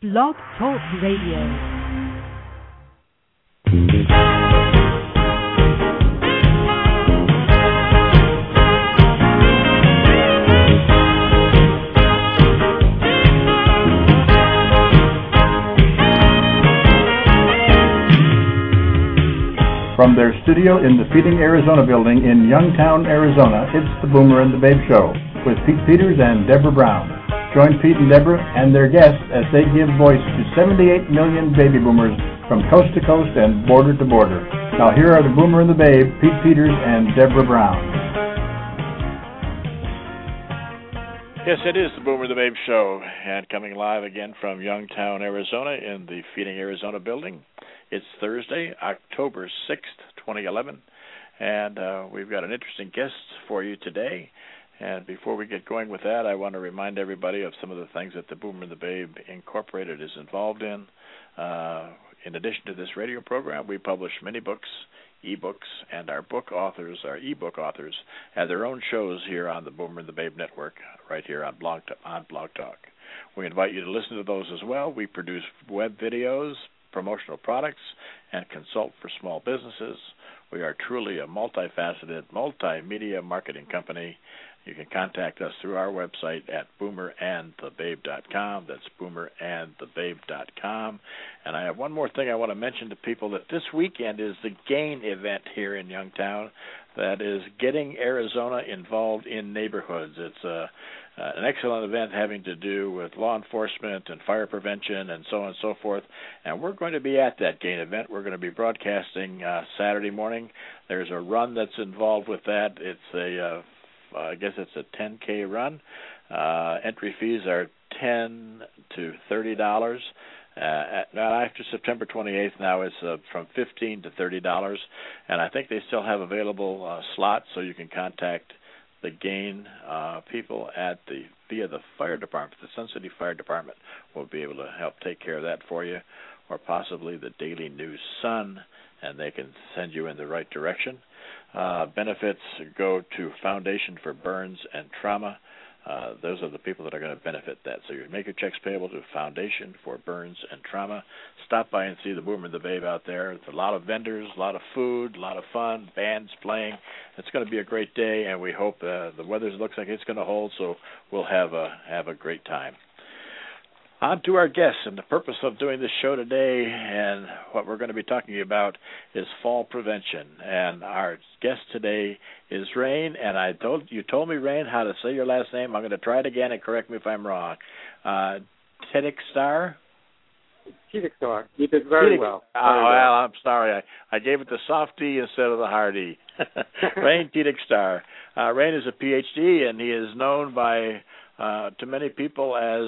Blog Talk Radio. From their studio in the Feeding Arizona building in Youngtown, Arizona, it's the Boomer and the Babe Show with Pete Peters and Deborah Brown. Join Pete and Deborah and their guests as they give voice to 78 million baby boomers from coast to coast and border to border. Now here are the Boomer and the Babe, Pete Peters and Deborah Brown. Yes, it is the Boomer and the Babe Show, and coming live again from Youngtown, Arizona in the Feeding Arizona building. It's Thursday, October 6th, 2011, and we've got an interesting guest for you today. And before we get going with that, I want to remind everybody of some of the things that the Boomer and the Babe Incorporated is involved in. In addition to this radio program, we publish many books, e-books, and our e-book authors, have their own shows here on the Boomer and the Babe Network, right here on Blog Talk. We invite you to listen to those as well. We produce web videos, promotional products, and consult for small businesses. We are truly a multifaceted, multimedia marketing company. You can contact us through our website at boomerandthebabe.com. That's boomerandthebabe.com. And I have one more thing I want to mention to people, that this weekend is the GAIN event here in Youngtown. That is Getting Arizona Involved in Neighborhoods. It's an excellent event having to do with law enforcement and fire prevention and so on and so forth. And we're going to be at that GAIN event. We're going to be broadcasting Saturday morning. There's a run that's involved with that. It's I guess it's a 10K run. Entry fees are $10 to $30. After September 28th, now it's from $15 to $30, and I think they still have available slots, so you can contact the GAIN people via the fire department. The Sun City Fire Department will be able to help take care of that for you, or possibly the Daily News Sun, and they can send you in the right direction. Benefits go to Foundation for Burns and Trauma. Those are the people that are going to benefit that. So you make your checks payable to Foundation for Burns and Trauma. Stop by and see the Boomer and the Babe out there. It's a lot of vendors, a lot of food, a lot of fun, bands playing. It's going to be a great day, and we hope the weather looks like it's going to hold, so we'll have a great time. On to our guests, and the purpose of doing this show today and what we're going to be talking about is fall prevention. And our guest today is Rain, and you told me, Rain, how to say your last name. I'm going to try it again and correct me if I'm wrong. Tiddickstar? Tiddickstar. You did very well. Well, I'm sorry. I gave it the soft D instead of the hard E. Rain Tiddickstar. Rain is a PhD, and he is known by to many people as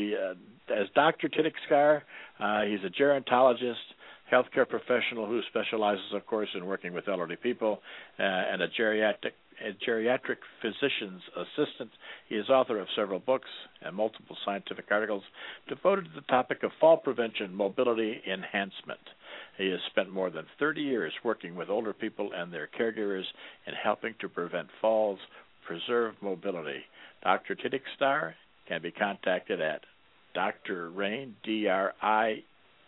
Dr. Tiddickstar. He's a gerontologist, healthcare professional who specializes, of course, in working with elderly people, and a geriatric physician's assistant. He is author of several books and multiple scientific articles devoted to the topic of fall prevention, mobility enhancement. He has spent more than 30 years working with older people and their caregivers in helping to prevent falls, preserve mobility. Dr. Tiddickstar can be contacted at Dr. Rain, DRIEIN,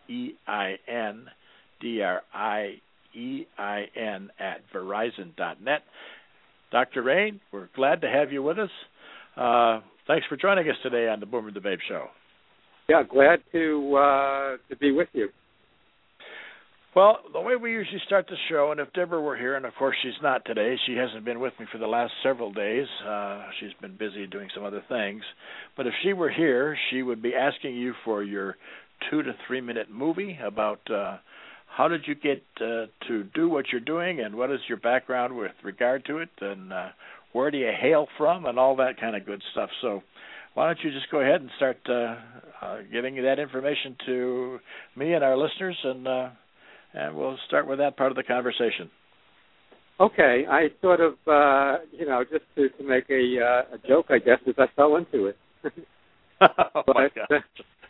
at Verizon.net. Dr. Rain, we're glad to have you with us. Thanks for joining us today on the Boomer and the Babe Show. Yeah, glad to be with you. Well, the way we usually start the show, and if Deborah were here, and of course she's not today, she hasn't been with me for the last several days. She's been busy doing some other things. But if she were here, she would be asking you for your 2 to 3 minute movie about how did you get to do what you're doing, and what is your background with regard to it, and where do you hail from, and all that kind of good stuff. So why don't you just go ahead and start giving that information to me and our listeners, and we'll start with that part of the conversation. Okay, I sort of, just to make a joke, I guess, as I fell into it. Oh, my God.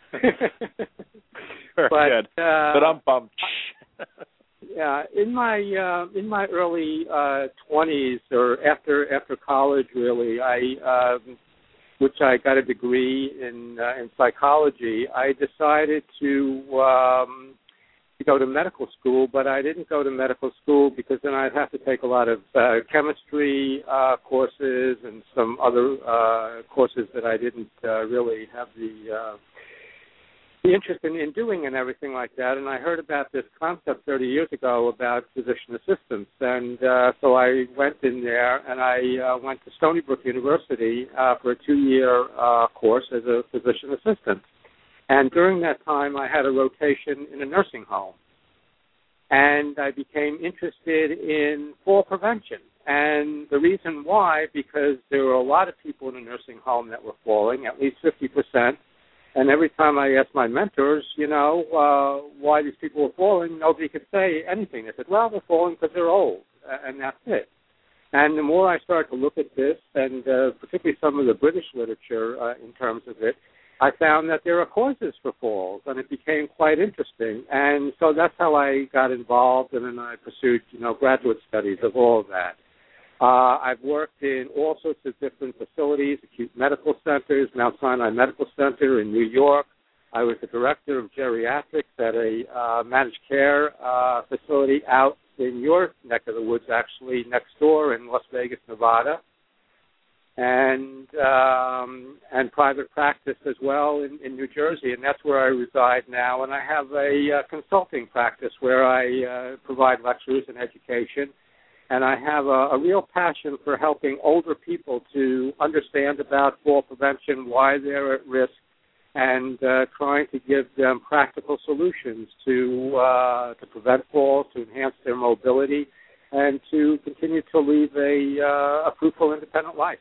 Very good. Yeah, in my early 20s, or after college, really, I which I got a degree in psychology, I decided to go to medical school, but I didn't go to medical school because then I'd have to take a lot of chemistry courses and some other courses that I didn't really have the interest in doing and everything like that. And I heard about this concept 30 years ago about physician assistants. And so I went in there and I went to Stony Brook University for a 2-year course as a physician assistant. And during that time, I had a rotation in a nursing home. And I became interested in fall prevention. And the reason why, because there were a lot of people in a nursing home that were falling, at least 50%. And every time I asked my mentors, why these people were falling, nobody could say anything. They said, well, they're falling because they're old, and that's it. And the more I started to look at this, and particularly some of the British literature in terms of it, I found that there are causes for falls, and it became quite interesting. And so that's how I got involved, and then I pursued, graduate studies of all of that. I've worked in all sorts of different facilities, acute medical centers, Mount Sinai Medical Center in New York. I was the director of geriatrics at a managed care facility out in your neck of the woods, actually, next door in Las Vegas, Nevada. And private practice as well in New Jersey, and that's where I reside now. And I have a consulting practice where I provide lectures and education. And I have a real passion for helping older people to understand about fall prevention, why they're at risk, and trying to give them practical solutions to prevent falls, to enhance their mobility, and to continue to lead a fruitful, independent life.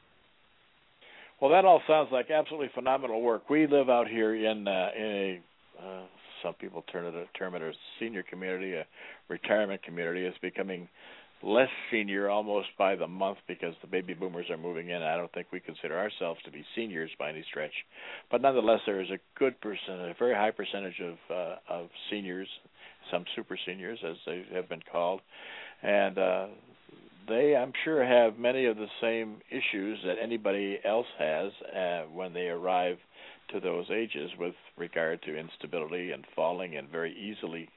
Well, that all sounds like absolutely phenomenal work. We live out here in a some people term it a senior community, a retirement community. It's becoming less senior almost by the month because the baby boomers are moving in. I don't think we consider ourselves to be seniors by any stretch, but nonetheless, there is a very high percentage of seniors, some super seniors as they have been called, and they, I'm sure, have many of the same issues that anybody else has when they arrive to those ages with regard to instability and falling and very easily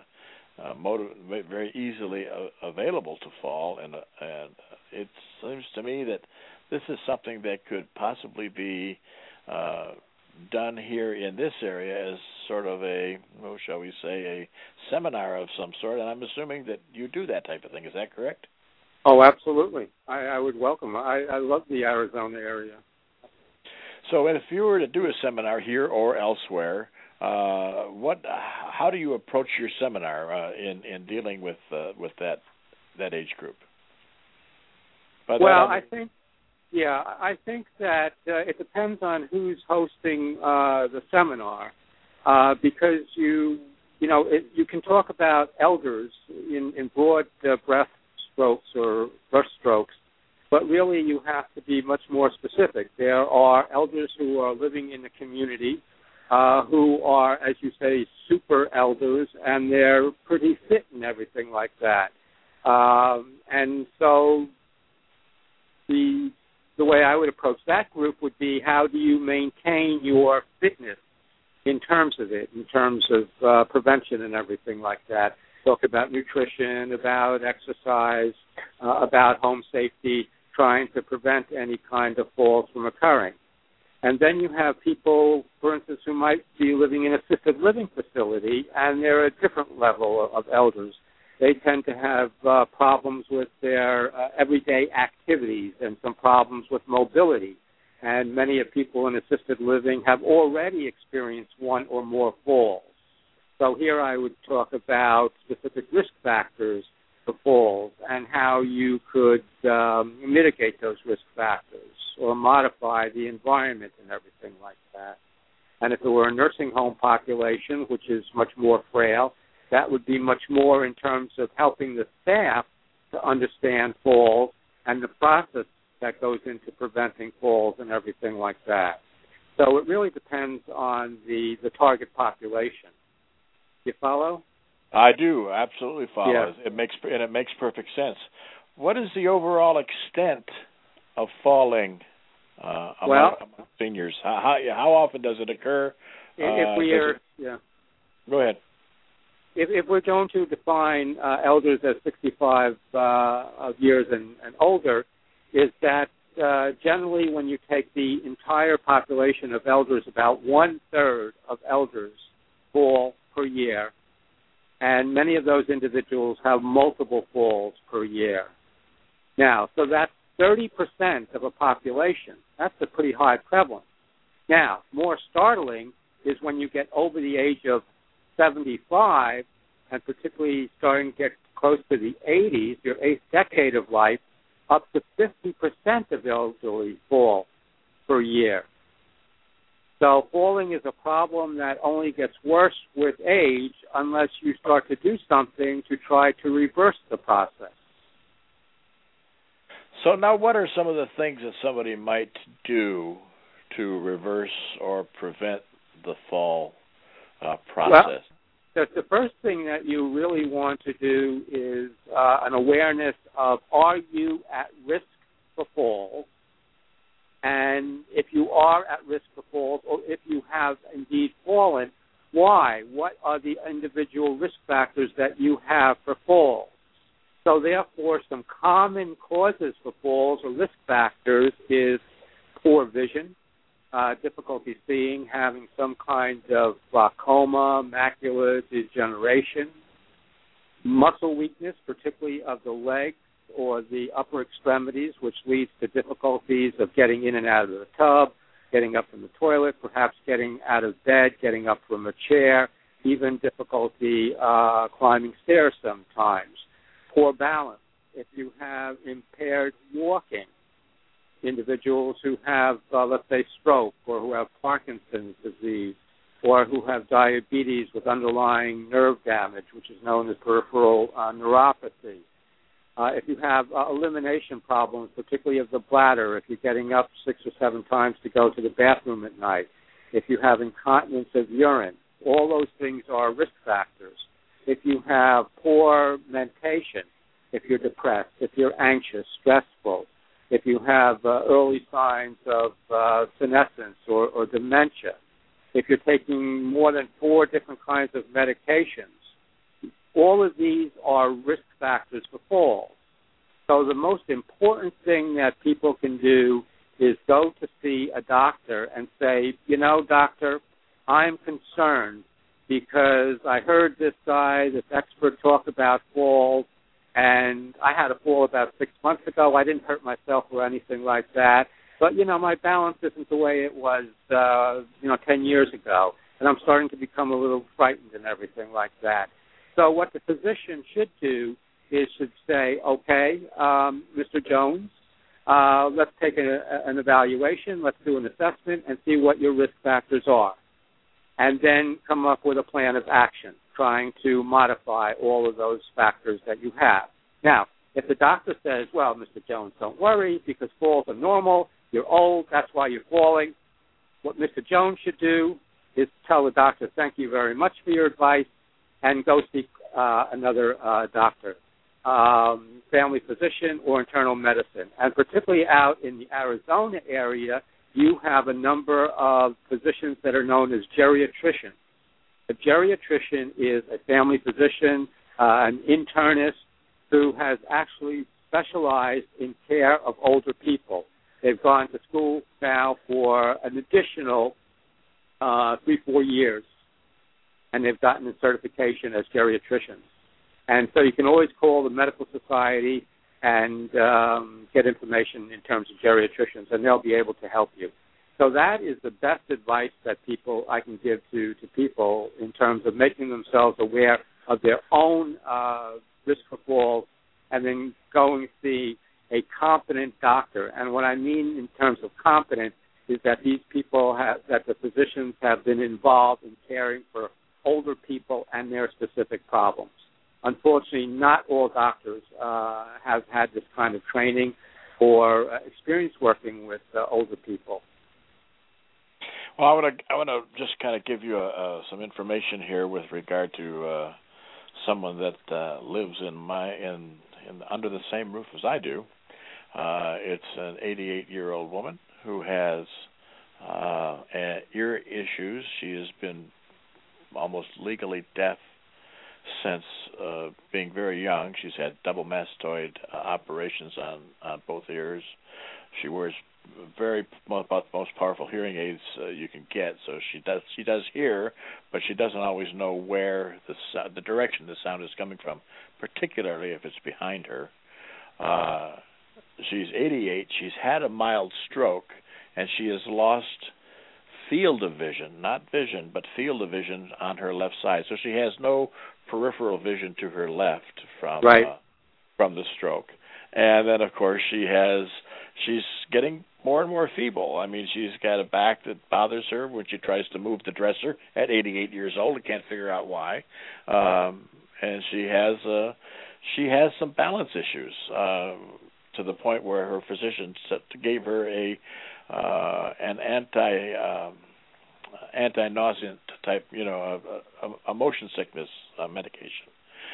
available to fall, and it seems to me that this is something that could possibly be done here in this area as sort of a seminar of some sort, and I'm assuming that you do that type of thing. Is that correct? Oh, absolutely. I would welcome it. I love the Arizona area. So if you were to do a seminar here or elsewhere, how do you approach your seminar in dealing with that age group? I think that it depends on who's hosting the seminar, because you can talk about elders in broad breath strokes or brush strokes, but really you have to be much more specific. There are elders who are living in the community who are, as you say, super elders, and they're pretty fit and everything like that. And so the way I would approach that group would be, how do you maintain your fitness in terms of prevention and everything like that? Talk about nutrition, about exercise, about home safety, trying to prevent any kind of falls from occurring. And then you have people, for instance, who might be living in an assisted living facility, and they're a different level of elders. They tend to have problems with their everyday activities and some problems with mobility. And many of people in assisted living have already experienced one or more falls. So here I would talk about specific risk factors for falls and how you could mitigate those risk factors or modify the environment and everything like that. And if it were a nursing home population, which is much more frail, that would be much more in terms of helping the staff to understand falls and the process that goes into preventing falls and everything like that. So it really depends on the target population. You follow? I do, absolutely follow. Yes. It makes perfect sense. What is the overall extent of falling among seniors? How often does it occur? Go ahead. If we're going to define elders as 65 years and older, is that generally when you take the entire population of elders, about 1/3 of elders fall per year, and many of those individuals have multiple falls per year. Now, so that's 30% of a population. That's a pretty high prevalence. Now, more startling is when you get over the age of 75, and particularly starting to get close to the 80s, your 8th decade of life, up to 50% of elderly fall per year. So falling is a problem that only gets worse with age unless you start to do something to try to reverse the process. So now what are some of the things that somebody might do to reverse or prevent the fall process? Well, the first thing that you really want to do is an awareness of, are you at risk for falls? And if you are at risk for falls, or if you have indeed fallen, why? What are the individual risk factors that you have for falls? So therefore, some common causes for falls or risk factors is poor vision, difficulty seeing, having some kind of glaucoma, macular degeneration, muscle weakness, particularly of the legs or the upper extremities, which leads to difficulties of getting in and out of the tub, getting up from the toilet, perhaps getting out of bed, getting up from a chair, even difficulty climbing stairs sometimes. Poor balance. If you have impaired walking, individuals who have, let's say, stroke, or who have Parkinson's disease, or who have diabetes with underlying nerve damage, which is known as peripheral neuropathy. If you have elimination problems, particularly of the bladder, if you're getting up 6 or 7 times to go to the bathroom at night, if you have incontinence of urine, all those things are risk factors. If you have poor mentation, if you're depressed, if you're anxious, stressful, if you have early signs of senescence or dementia, if you're taking more than 4 different kinds of medications, all of these are risk factors for falls. So the most important thing that people can do is go to see a doctor and say, you know, doctor, I'm concerned because I heard this guy, this expert, talk about falls, and I had a fall about 6 months ago. I didn't hurt myself or anything like that. But, you know, my balance isn't the way it was, 10 years ago. And I'm starting to become a little frightened and everything like that. So what the physician should do is should say, okay, Mr. Jones, let's take an evaluation. Let's do an assessment and see what your risk factors are. And then come up with a plan of action, trying to modify all of those factors that you have. Now, if the doctor says, well, Mr. Jones, don't worry, because falls are normal, you're old, that's why you're falling, what Mr. Jones should do is tell the doctor, thank you very much for your advice, and go seek another doctor, family physician, or internal medicine. And particularly out in the Arizona area, you have a number of physicians that are known as geriatricians. A geriatrician is a family physician, an internist who has actually specialized in care of older people. They've gone to school now for an additional 3-4 years, and they've gotten a certification as geriatricians. And so you can always call the medical society and get information in terms of geriatricians, and they'll be able to help you. So that is the best advice that I can give to people in terms of making themselves aware of their own risk for falls, and then going to see a competent doctor. And what I mean in terms of competent is that these people that the physicians have been involved in caring for older people and their specific problems. Unfortunately, not all doctors have had this kind of training or experience working with older people. Well, I want to just kind of give you some information here with regard to someone that lives in under the same roof as I do. It's an 88-year-old woman who has ear issues. She has been almost legally deaf since being very young. She's had double mastoid operations on both ears. She wears about the most powerful hearing aids you can get, so she does hear, but she doesn't always know where the direction the sound is coming from, particularly if it's behind her. She's 88. She's had a mild stroke, and she has lost field of vision, not vision, but field of vision on her left side. So she has no peripheral vision to her left from the stroke. And then, of course, she's getting more and more feeble. I mean, she's got a back that bothers her when she tries to move the dresser at 88 years old and can't figure out why. And she has some balance issues to the point where her physician gave her an anti-nausea type, a motion sickness medication.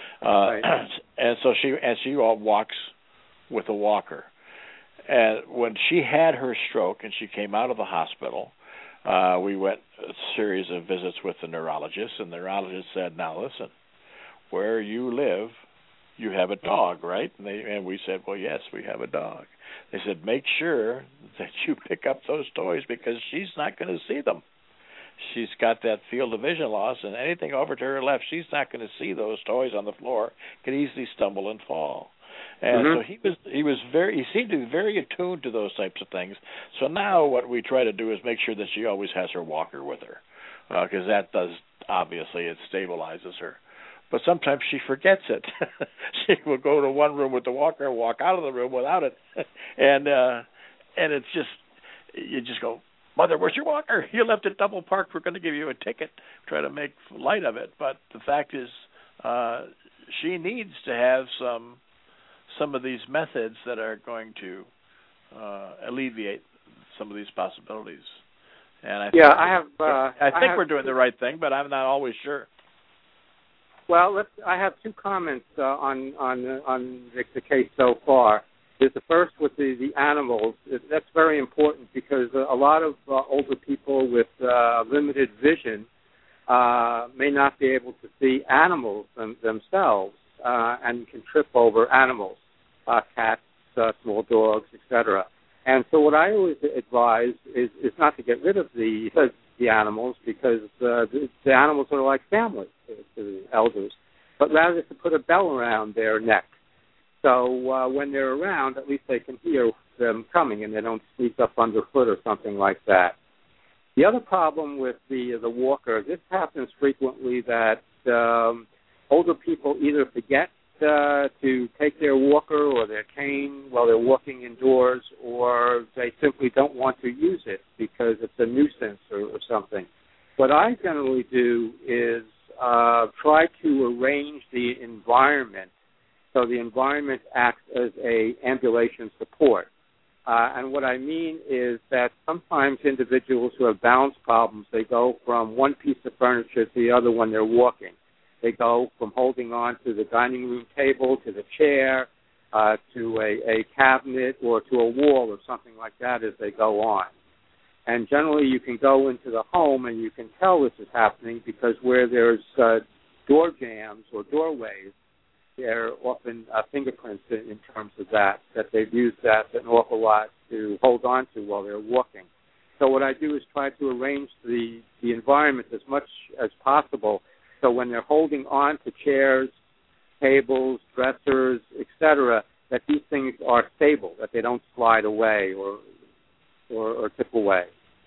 And so she walks with a walker. And when she had her stroke and she came out of the hospital, we went a series of visits with the neurologist, and the neurologist said, "Now listen, where you live, you have a dog, right?" And we said, "Well, yes, we have a dog." They said, "Make sure that you pick up those toys because she's not going to see them. She's got that field of vision loss, and anything over to her left, she's not going to see those toys on the floor. Could easily stumble and fall." And so he seemed to be very attuned to those types of things. So now what we try to do is make sure that she always has her walker with her, because that does, obviously, it stabilizes her. But sometimes she forgets it. She will go to one room with the walker and walk out of the room without it. And it's just, you just go, "Mother, where's your walker? You left it double parked. We're going to give you a ticket." Try to make light of it. But the fact is, she needs to have some of these methods that are going to alleviate some of these possibilities. And I think we're doing the right thing, but I'm not always sure. Well, I have two comments on the case so far. There's the first with the animals. That's very important because a lot of older people with limited vision may not be able to see animals themselves and can trip over animals, cats, small dogs, etc. And so what I always advise is not to get rid of the animals because the animals are like family to the elders, but rather to put a bell around their neck. So when they're around, at least they can hear them coming and they don't sneak up underfoot or something like that. The other problem with the walker, this happens frequently that older people either forget to take their walker or their cane while they're walking indoors, or they simply don't want to use it because it's a nuisance or something. What I generally do is try to arrange the environment so the environment acts as a ambulation support. And what I mean is that sometimes individuals who have balance problems, they go from one piece of furniture to the other when they're walking. They go from holding on to the dining room table, to the chair, to a cabinet, or to a wall or something like that as they go on. And generally you can go into the home and you can tell this is happening because where there's door jambs or doorways, there are often fingerprints in terms of that they've used that an awful lot to hold on to while they're walking. So what I do is try to arrange the environment as much as possible so when they're holding on to chairs, tables, dressers, etc., that these things are stable, that they don't slide away or tip away.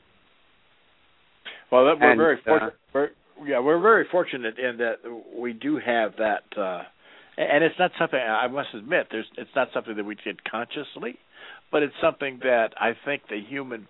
Well, we're very fortunate. We're very fortunate in that we do have that, and it's not something, I must admit, it's not something that we did consciously, but it's something that I think the human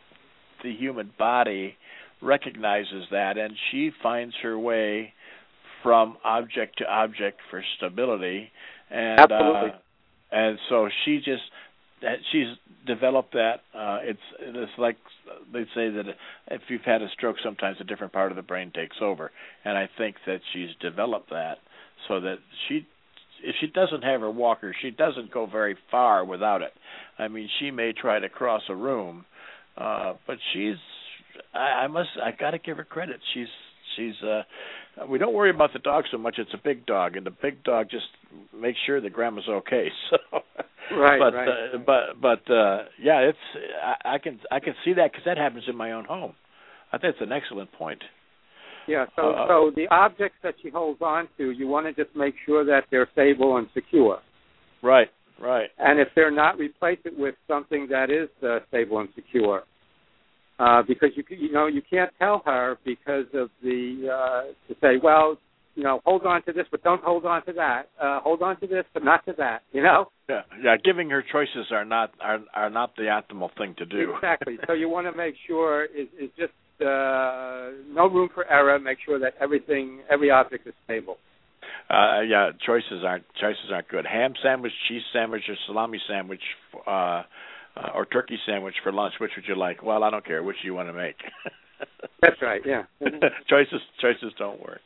body recognizes that, and she finds her way from object to object for stability, and absolutely. And so she's developed that. It's like they say that if you've had a stroke, sometimes a different part of the brain takes over, and I think that she's developed that so that if she doesn't have her walker, she doesn't go very far without it. I mean, she may try to cross a room, But I got to give her credit. She's we don't worry about the dog so much. It's a big dog, and the big dog just makes sure that Grandma's okay. So, right. Yeah, I can see that because that happens in my own home. I think it's an excellent point. Yeah. So the objects that she holds on to, you want to just make sure that they're stable and secure. Right. And if they're not, replace it with something that is stable and secure. Because you can't tell her because of to say, well, hold on to this, but don't hold on to that. Hold on to this, but not to that. Yeah. Giving her choices are not the optimal thing to do. Exactly. So you want to make sure is just no room for error. Make sure that every object is stable. Choices aren't good. Ham sandwich, cheese sandwich, or salami sandwich, or turkey sandwich for lunch. Which would you like? Well, I don't care. Which do you want to make? That's right. Yeah. Choices don't work.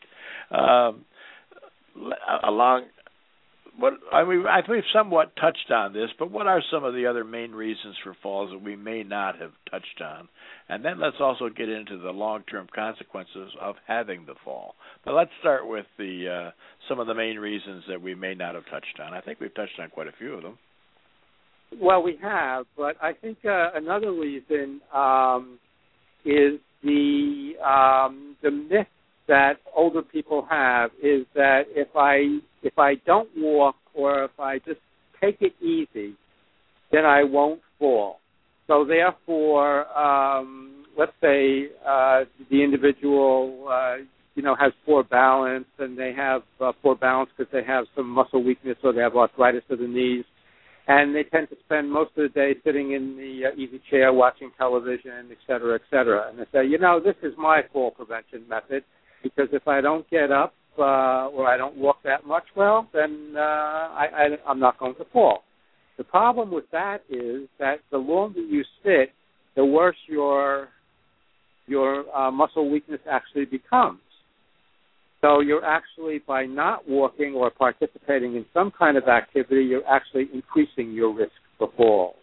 I think we've somewhat touched on this, but what are some of the other main reasons for falls that we may not have touched on? And then let's also get into the long-term consequences of having the fall. But let's start with some of the main reasons that we may not have touched on. I think we've touched on quite a few of them. Well, we have, but I think another reason is the myth that older people have is that if I don't walk or if I just take it easy, then I won't fall. So therefore, let's say the individual has poor balance, and they have poor balance because they have some muscle weakness or they have arthritis of the knees. And they tend to spend most of the day sitting in the easy chair watching television, et cetera, et cetera. And they say, this is my fall prevention method, because if I don't get up or I don't walk that much, well, then I'm not going to fall. The problem with that is that the longer you sit, the worse your muscle weakness actually becomes. So you're actually, by not walking or participating in some kind of activity, you're actually increasing your risk for falls.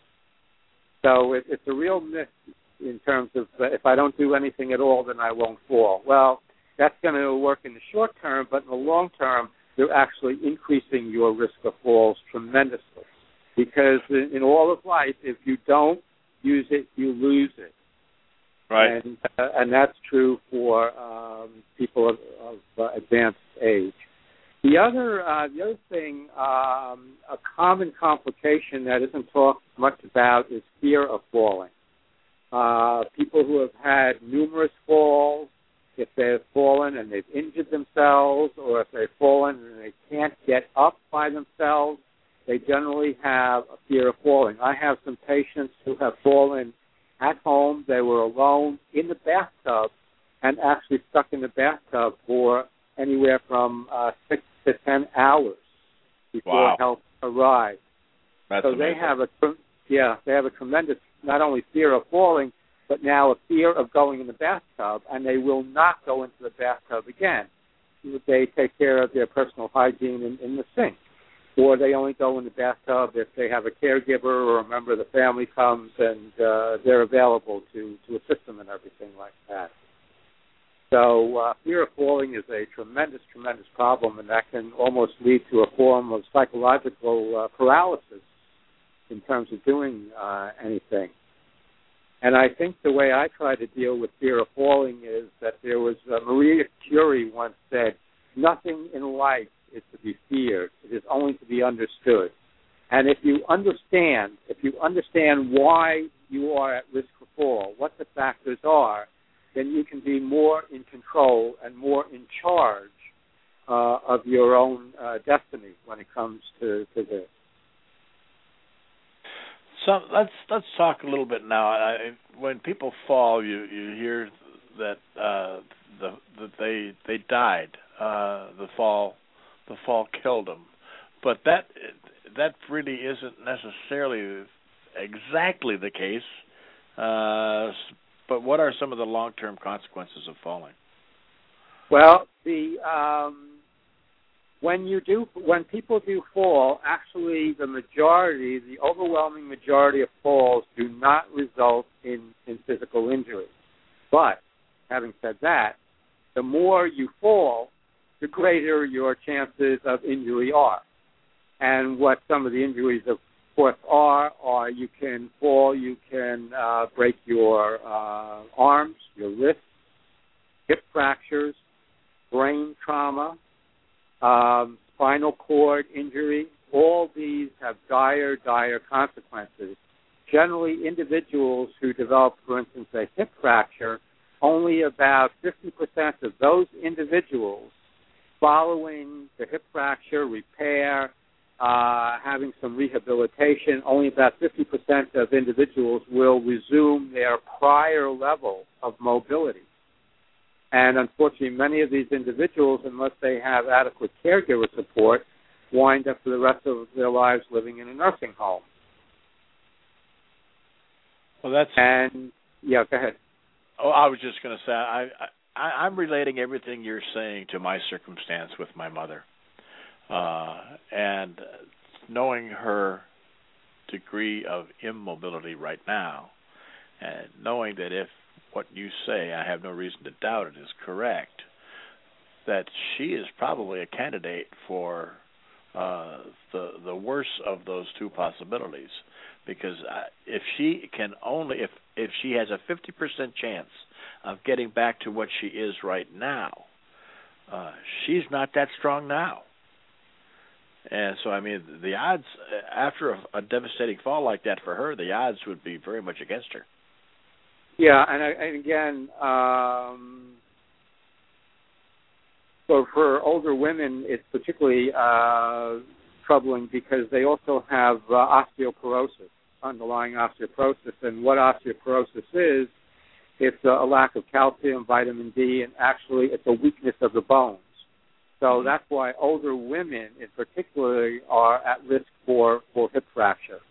So it's a real myth in terms of if I don't do anything at all, then I won't fall. Well, that's going to work in the short term, but in the long term, you're actually increasing your risk of falls tremendously. Because in all of life, if you don't use it, you lose it. Right. And that's true for people of advanced age. The other thing, a common complication that isn't talked much about is fear of falling. People who have had numerous falls, if they've fallen and they've injured themselves, or if they've fallen and they can't get up by themselves, they generally have a fear of falling. I have some patients who have fallen at home. They were alone in the bathtub and actually stuck in the bathtub for anywhere from 6 to 10 hours before help arrived. That's so amazing. they have a tremendous not only fear of falling, but now a fear of going in the bathtub, and they will not go into the bathtub again. They take care of their personal hygiene in the sink. Or they only go in the bathtub if they have a caregiver or a member of the family comes and they're available to assist them and everything like that. So fear of falling is a tremendous, tremendous problem, and that can almost lead to a form of psychological paralysis in terms of doing anything. And I think the way I try to deal with fear of falling is that there was Maria Curie once said, nothing in life is to be feared. It is only to be understood. And if you understand why you are at risk for fall, what the factors are, then you can be more in control and more in charge of your own destiny when it comes to this. So let's talk a little bit now. When people fall, you hear that that they died. The fall killed them, but that really isn't necessarily exactly the case. But what are some of the long-term consequences of falling? Well, the when people do fall, actually the overwhelming majority of falls do not result in physical injury. But having said that, the more you fall, the greater your chances of injury are. And what some of the injuries, of course, are you can fall, you can break your arms, your wrists, hip fractures, brain trauma, spinal cord injury. All these have dire consequences. Generally, individuals who develop, for instance, a hip fracture, only about 50% of those individuals following the hip fracture, repair, having some rehabilitation, only about 50% of individuals will resume their prior level of mobility. And unfortunately, many of these individuals, unless they have adequate caregiver support, wind up for the rest of their lives living in a nursing home. Well, go ahead. Oh, I was just going to say, I'm relating everything you're saying to my circumstance with my mother. And knowing her degree of immobility right now, and knowing that if what you say, I have no reason to doubt it, is correct, that she is probably a candidate for the worst of those two possibilities. Because if she has a 50% chance of getting back to what she is right now, she's not that strong now. And so, I mean, the odds, after a devastating fall like that for her, the odds would be very much against her. Yeah, and again, so for older women, it's particularly troubling because they also have osteoporosis, underlying osteoporosis. And what osteoporosis is, it's a lack of calcium, vitamin D, and actually it's a weakness of the bones. So that's why older women in particular are at risk for hip fracture.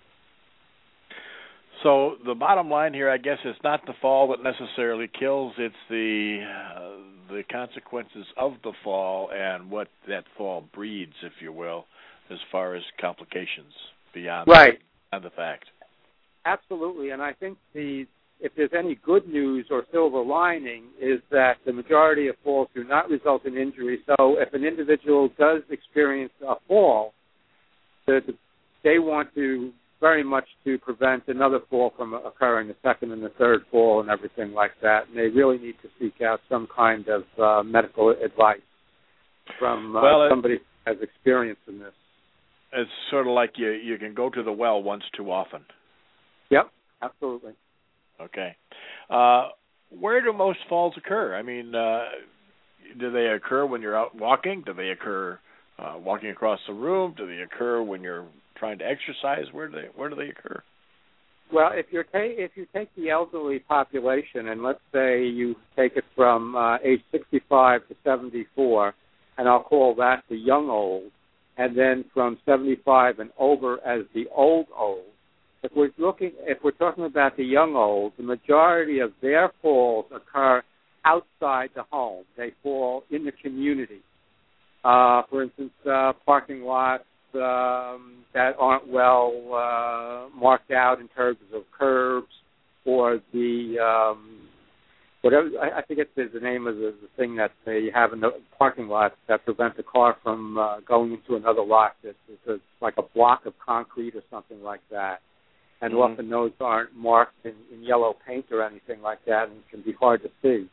So the bottom line here, I guess, is not the fall that necessarily kills. It's the consequences of the fall and what that fall breeds, if you will, as far as complications beyond the fact. Absolutely, and I think if there's any good news or silver lining is that the majority of falls do not result in injury. So if an individual does experience a fall, they want to very much to prevent another fall from occurring, the second and the third fall and everything like that. And they really need to seek out some kind of medical advice from somebody who has experience in this. It's sort of like you can go to the well once too often. Yep, absolutely. Okay. Where do most falls occur? I mean, do they occur when you're out walking? Do they occur walking across the room? Do they occur when you're trying to exercise? Where do they occur? Well, if you take the elderly population, and let's say you take it from age 65 to 74, and I'll call that the young old, and then from 75 and over as the old. If we're talking about the young old, the majority of their falls occur outside the home. They fall in the community. For instance, parking lots that aren't well marked out in terms of curbs, or the whatever, I forget the name of the thing that they have in the parking lot that prevents a car from going into another lot. It's like a block of concrete or something like that. And often those aren't marked in yellow paint or anything like that, and can be hard to see.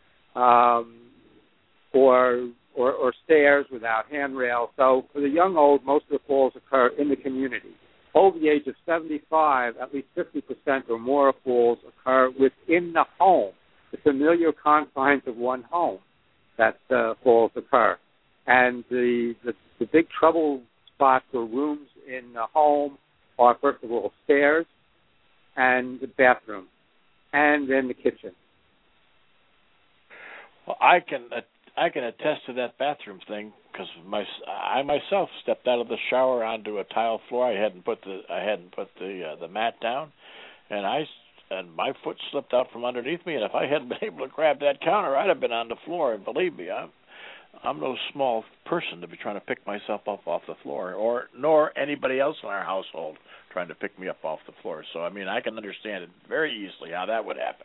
Or stairs without handrails. So for the young old, most of the falls occur in the community. Over the age of 75, at least 50% or more of falls occur within the home, the familiar confines of one home that falls occur. And the big trouble spots or rooms in the home are, first of all, stairs and the bathroom, and then the kitchen. Well, I can attest to that bathroom thing because I myself stepped out of the shower onto a tile floor. I hadn't put the mat down, and my foot slipped out from underneath me. And if I hadn't been able to grab that counter, I'd have been on the floor. And believe me, I'm no small person to be trying to pick myself up off the floor, nor anybody else in our household trying to pick me up off the floor. So, I mean, I can understand it very easily how that would happen.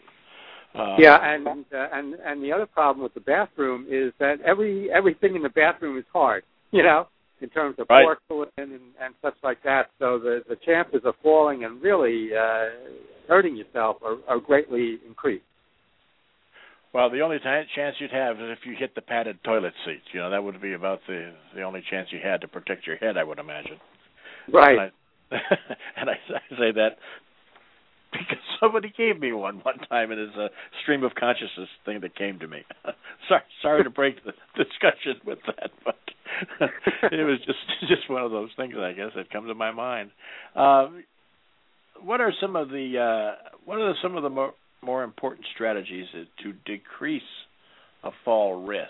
And the other problem with the bathroom is that everything in the bathroom is hard, you know, in terms of porcelain and such like that. So the chances of falling and really hurting yourself are greatly increased. Well, the only chance you'd have is if you hit the padded toilet seat. You know, that would be about the only chance you had to protect your head, I would imagine. Right. And I say that because somebody gave me one time, and it's a stream of consciousness thing that came to me. Sorry to break the discussion with that, but it was just one of those things, I guess, that come to my mind. What are some of the more important strategies to decrease a fall risk?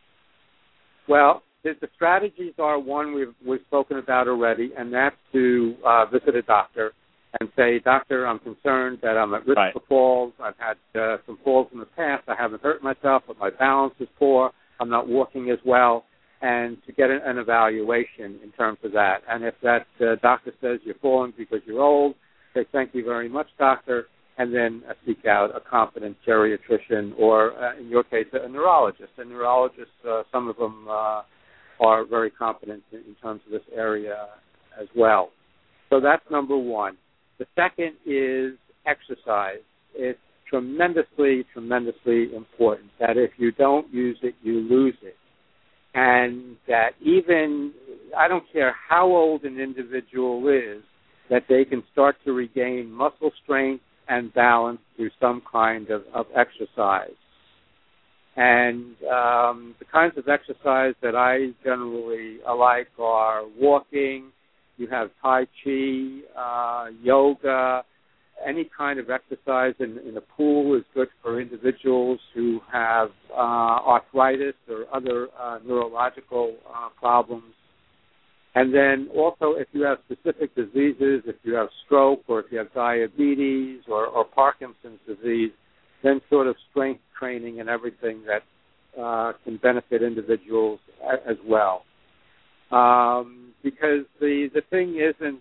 Well, the strategies are one we've spoken about already, and that's to visit a doctor and say, "Doctor, I'm concerned that I'm at risk for falls. I've had some falls in the past. I haven't hurt myself, but my balance is poor. I'm not walking as well," and to get an evaluation in terms of that. And if that doctor says you're falling because you're old, say, "Thank you very much, doctor," and then seek out a competent geriatrician or, in your case, a neurologist. And neurologists, some of them are very competent in terms of this area as well. So that's number one. The second is exercise. It's tremendously, tremendously important that if you don't use it, you lose it. And that even, I don't care how old an individual is, that they can start to regain muscle strength and balance through some kind of exercise. And the kinds of exercise that I generally like are walking. You have Tai Chi, yoga. Any kind of exercise in a pool is good for individuals who have arthritis or other neurological problems. And then also if you have specific diseases, if you have stroke or if you have diabetes or Parkinson's disease, then sort of strength training and everything that can benefit individuals as well. Because the thing isn't,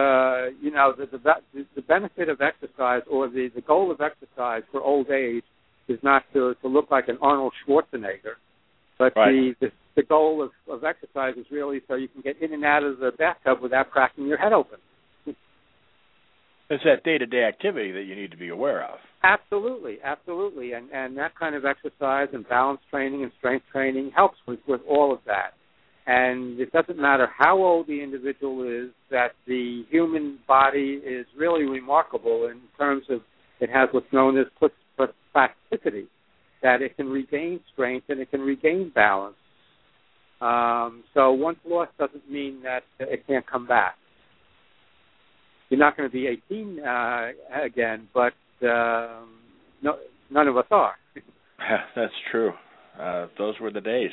the benefit of exercise or the goal of exercise for old age is not to look like an Arnold Schwarzenegger, but the goal of exercise is really so you can get in and out of the bathtub without cracking your head open. It's that day-to-day activity that you need to be aware of. Absolutely. And that kind of exercise and balance training and strength training helps with all of that. And it doesn't matter how old the individual is, that the human body is really remarkable in terms of it has what's known as plasticity, that it can regain strength and it can regain balance. So once lost doesn't mean that it can't come back. You're not going to be 18 again, but no, none of us are. That's true. Those were the days.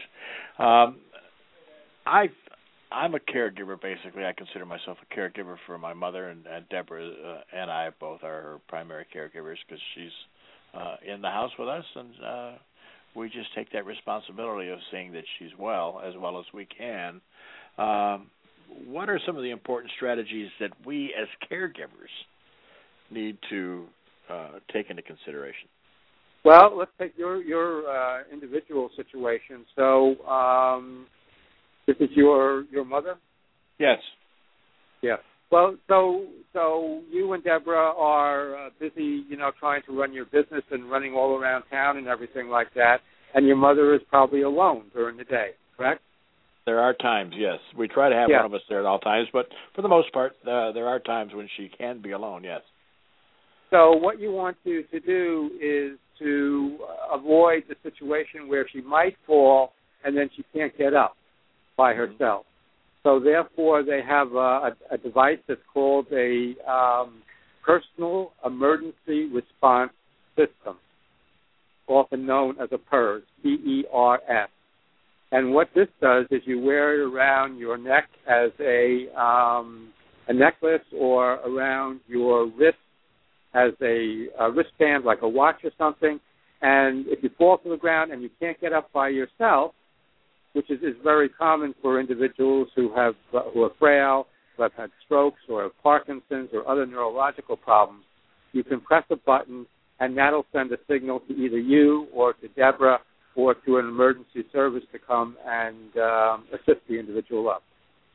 I'm a caregiver, basically. I consider myself a caregiver for my mother, and Deborah and I both are her primary caregivers because she's in the house with us, and we just take that responsibility of seeing that she's well as we can. What are some of the important strategies that we as caregivers need to take into consideration? Well, let's take your individual situation. So this is your mother? Yes. Yeah. Well, so you and Deborah are busy, trying to run your business and running all around town and everything like that, and your mother is probably alone during the day, correct? There are times, yes. We try to have one of us there at all times, but for the most part, there are times when she can be alone, yes. So what you want to do is to avoid the situation where she might fall and then she can't get up by herself. So therefore, they have a device that's called a Personal Emergency Response System, often known as a PERS, P-E-R-S. And what this does is you wear it around your neck as a necklace or around your wrist as a wristband, like a watch or something. And if you fall to the ground and you can't get up by yourself, which is very common for individuals who are frail, who have had strokes or have Parkinson's or other neurological problems. You can press a button, and that'll send a signal to either you or to Deborah or to an emergency service to come and assist the individual up.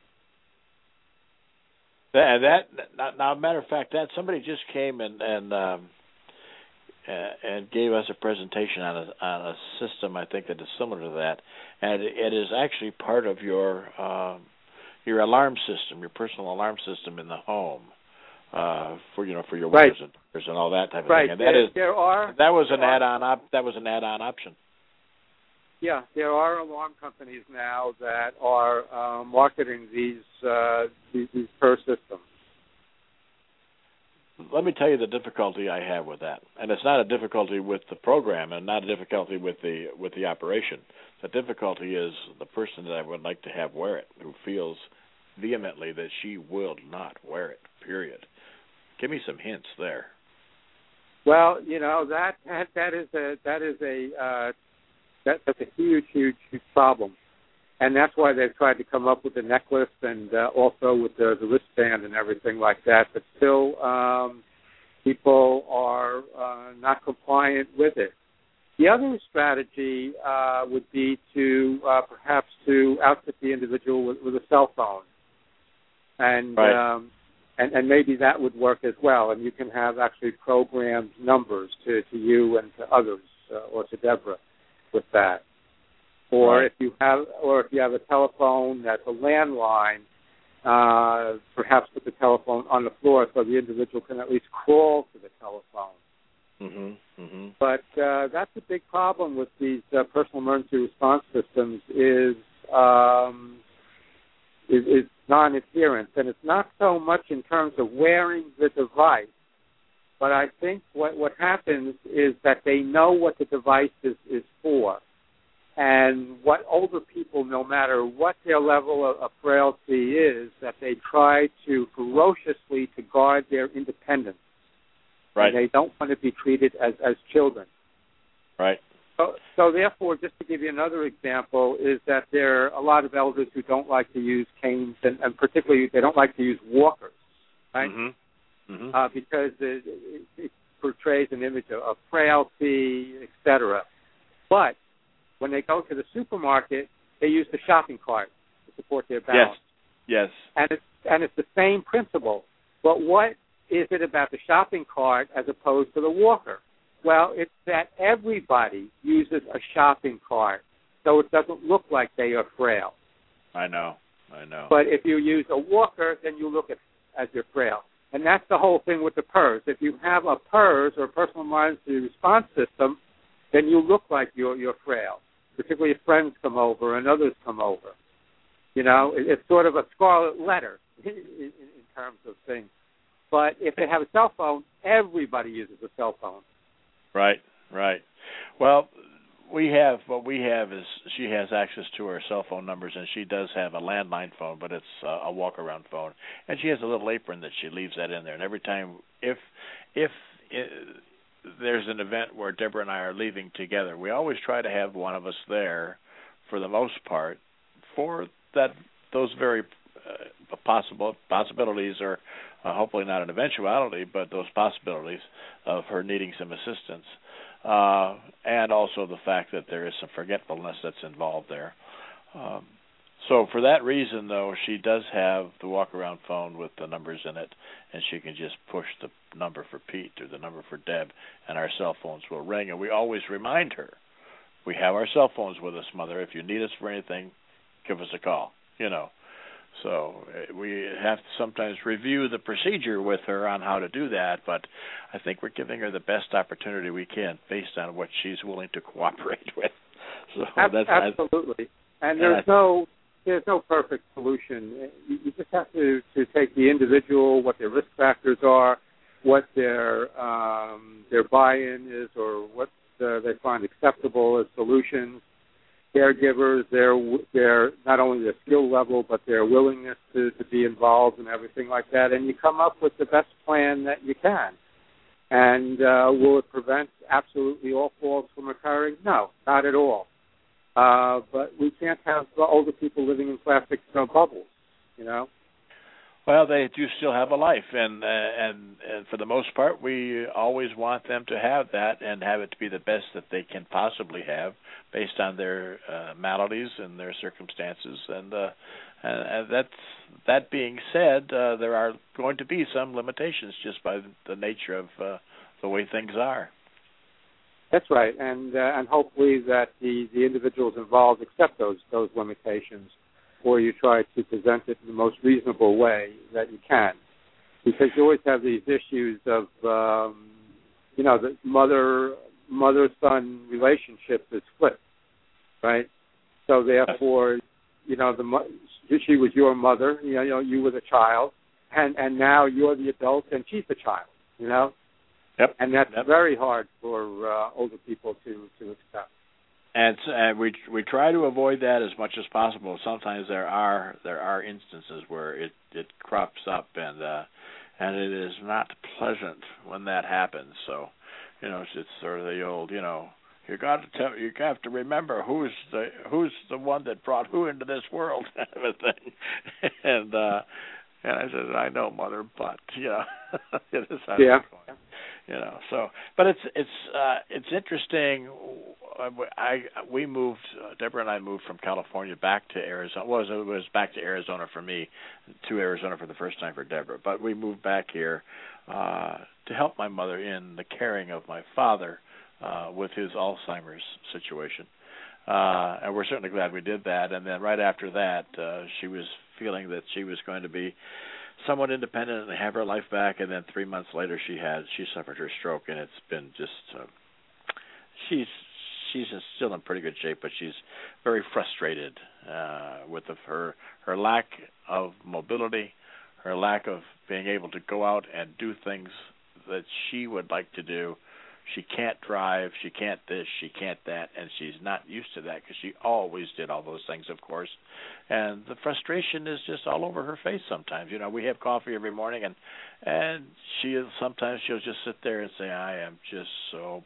Now, matter of fact, that somebody just came and gave us a presentation on a system I think that is similar to that, and it is actually part of your alarm system, your personal alarm system in the home for your windows and doors and all that type of thing. And that was an add-on option. Yeah, there are alarm companies now that are marketing these per system. Let me tell you the difficulty I have with that, and it's not a difficulty with the program, and not a difficulty with the operation. The difficulty is the person that I would like to have wear it, who feels vehemently that she will not wear it. Period. Give me some hints there. Well, that's a huge problem, and that's why they've tried to come up with the necklace and also with the wristband and everything like that. But still, people are not compliant with it. The other strategy would be to perhaps to outfit the individual with a cell phone, and maybe that would work as well. And you can have actually programmed numbers to you and to others, or to Deborah, with that. Or if you have a telephone that's a landline, perhaps put the telephone on the floor so the individual can at least crawl to the telephone. But that's a big problem with these personal emergency response systems is non-adherence, and it's not so much in terms of wearing the device, but I think what happens is that they know what the device is for. And what older people, no matter what their level of frailty is, that they try to ferociously to guard their independence. Right. And they don't want to be treated as children. Right. So therefore, just to give you another example, is that there are a lot of elders who don't like to use canes, and particularly they don't like to use walkers, right? Because it portrays an image of frailty, etc. But when they go to the supermarket, they use the shopping cart to support their balance. Yes. And it's the same principle. But what is it about the shopping cart as opposed to the walker? Well, it's that everybody uses a shopping cart, so it doesn't look like they are frail. I know. But if you use a walker, then you look as you're frail. And that's the whole thing with the PERS. If you have a PERS, or a personal emergency response system, then you look like you're frail, particularly if friends come over and others come over. It's sort of a scarlet letter in terms of things. But if they have a cell phone, everybody uses a cell phone. Right. Well, what we have is she has access to her cell phone numbers, and she does have a landline phone, but it's a walk-around phone. And she has a little apron that she leaves that in there. And every time, if there's an event where Deborah and I are leaving together, we always try to have one of us there, for the most part, for those very possibilities, or hopefully not an eventuality, but those possibilities of her needing some assistance. And also the fact that there is some forgetfulness that's involved there. So for that reason, though, she does have the walk-around phone with the numbers in it, and she can just push the number for Pete or the number for Deb, and our cell phones will ring. And we always remind her, we have our cell phones with us, Mother. If you need us for anything, give us a call, So we have to sometimes review the procedure with her on how to do that, but I think we're giving her the best opportunity we can based on what she's willing to cooperate with. So absolutely. And there's no perfect solution. You just have to take the individual, what their risk factors are, what their buy-in is, or what they find acceptable as solutions. Caregivers, their not only their skill level, but their willingness to be involved and everything like that. And you come up with the best plan that you can. And will it prevent absolutely all faults from occurring? No, not at all. but we can't have older people living in plastic bubbles, you know. Well, they do still have a life, and for the most part, we always want them to have that and have it to be the best that they can possibly have, based on their maladies and their circumstances. And that being said, there are going to be some limitations just by the nature of the way things are. That's right, and hopefully that the individuals involved accept those limitations, or you try to present it in the most reasonable way that you can, because you always have these issues of the mother-son relationship is flipped, right? So therefore, she was your mother, you were the child, and now you're the adult and she's the child, you know. Yep. And that's very hard for older people to accept. And we try to avoid that as much as possible. Sometimes there are instances where it crops up, and it is not pleasant when that happens. So, it's sort of the old, you have to remember who's the one that brought who into this world kind of a thing. And I said, I know, Mother, but it is how it's going. So, but it's interesting. We moved, Deborah and I moved from California back to Arizona. It was back to Arizona for me, to Arizona for the first time for Deborah. But we moved back here to help my mother in the caring of my father with his Alzheimer's situation. And we're certainly glad we did that. And then right after that, she was feeling that she was going to be somewhat independent and have her life back, and then 3 months later she suffered her stroke, and it's been just she's still in pretty good shape, but she's very frustrated with her lack of mobility, her lack of being able to go out and do things that she would like to do. She can't drive, she can't this, she can't that, and she's not used to that because she always did all those things, of course. And the frustration is just all over her face sometimes. We have coffee every morning, and sometimes she'll just sit there and say, I am just so,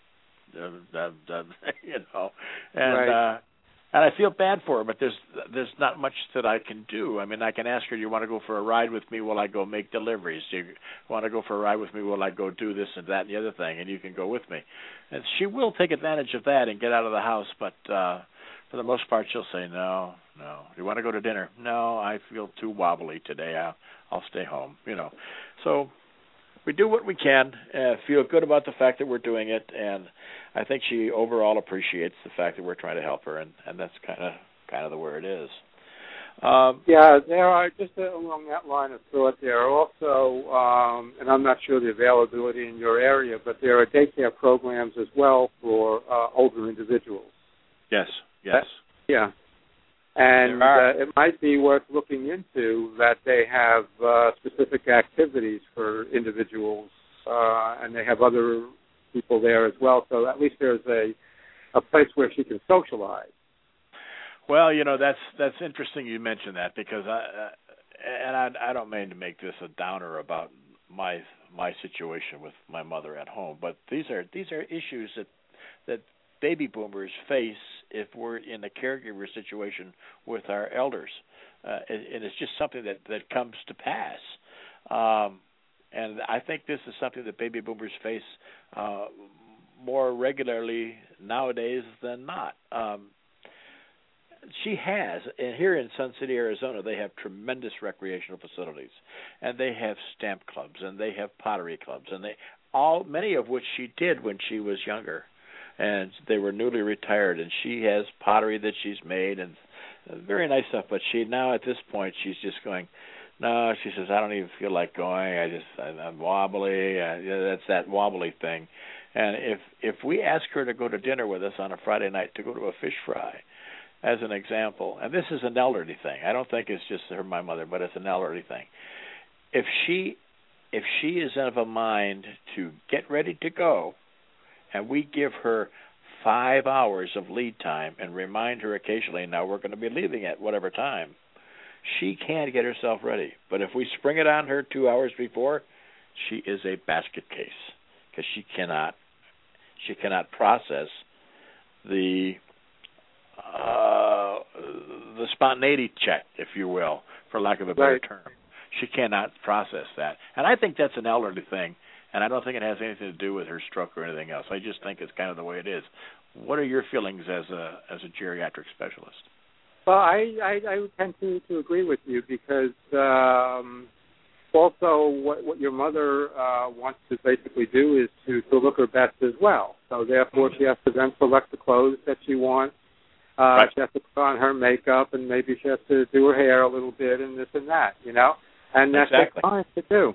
Right. And I feel bad for her, but there's not much that I can do. I mean, I can ask her, do you want to go for a ride with me? Will I go make deliveries? Do you want to go for a ride with me? Will I go do this and that and the other thing? And you can go with me. And she will take advantage of that and get out of the house, but for the most part, she'll say, no. Do you want to go to dinner? No, I feel too wobbly today. I'll stay home, So we do what we can, feel good about the fact that we're doing it, and I think she overall appreciates the fact that we're trying to help her, and that's kind of the where it is. There are, just along that line of thought, there are also, and I'm not sure the availability in your area, but there are daycare programs as well for older individuals. Yes. And it might be worth looking into that they have specific activities for individuals, and they have other people there as well. So at least there's a place where she can socialize. Well, that's interesting you mentioned that, because I don't mean to make this a downer about my situation with my mother at home, but these are issues that baby boomers face if we're in a caregiver situation with our elders, and it's just something that comes to pass. And I think this is something that baby boomers face more regularly nowadays than not. She has, and here in Sun City, Arizona, they have tremendous recreational facilities, and they have stamp clubs, and they have pottery clubs, and many of which she did when she was younger, and they were newly retired, and she has pottery that she's made, and very nice stuff. But now at this point, she's just going, no, she says, I don't even feel like going. I'm wobbly. That's that wobbly thing. And if we ask her to go to dinner with us on a Friday night, to go to a fish fry, as an example, and this is an elderly thing. I don't think it's just my mother, but it's an elderly thing. If she is of a mind to get ready to go, and we give her 5 hours of lead time and remind her occasionally, now we're going to be leaving at whatever time, she can get herself ready. But if we spring it on her 2 hours before, she is a basket case, because she cannot process the the spontaneity check, if you will, for lack of a better term. She cannot process that. And I think that's an elderly thing, and I don't think it has anything to do with her stroke or anything else. I just think it's kind of the way it is. What are your feelings as a geriatric specialist? Well, I would tend to agree with you because also what your mother wants to basically do is to look her best as well. So therefore she has to then select the clothes that she wants. Right. She has to put on her makeup, and maybe she has to do her hair a little bit and this and that, you know? And that's fine to do.